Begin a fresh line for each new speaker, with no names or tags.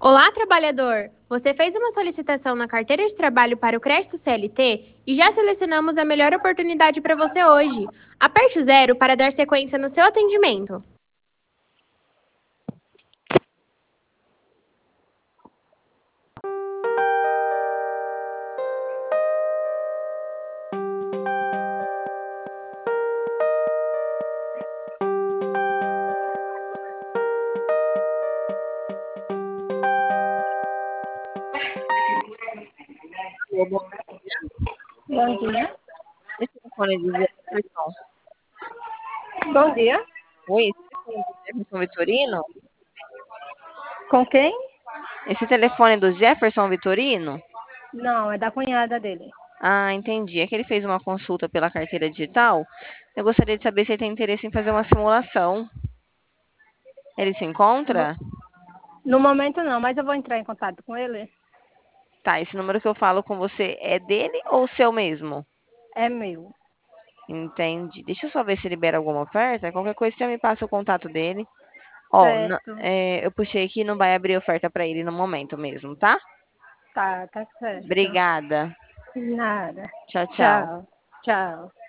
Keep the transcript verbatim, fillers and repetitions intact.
Olá, trabalhador! Você fez uma solicitação na carteira de trabalho para o crédito C L T e já selecionamos a melhor oportunidade para você hoje. Aperte o zero para dar sequência no seu atendimento.
Alô, bom
Bom dia.
esse telefone de Jefferson.
Bom dia.
Oi, esse telefone do Jefferson Vitorino?
Com quem?
Esse telefone do Jefferson Vitorino?
Não, é da cunhada dele.
Ah, entendi. É que ele fez uma consulta pela carteira digital. Eu gostaria de saber se ele tem interesse em fazer uma simulação. Ele se
No,
encontra?
no momento não, mas eu vou entrar em contato com ele.
Tá, esse número que eu falo com você é dele ou seu mesmo?
É meu.
Entendi. Deixa eu só ver se libera alguma oferta. Qualquer coisa você me passa o contato dele. Ó, n-
Certo.
é, eu puxei aqui e não vai abrir oferta para ele no momento mesmo, tá?
Tá, tá certo.
Obrigada.
Nada.
Tchau, tchau.
Tchau. Tchau.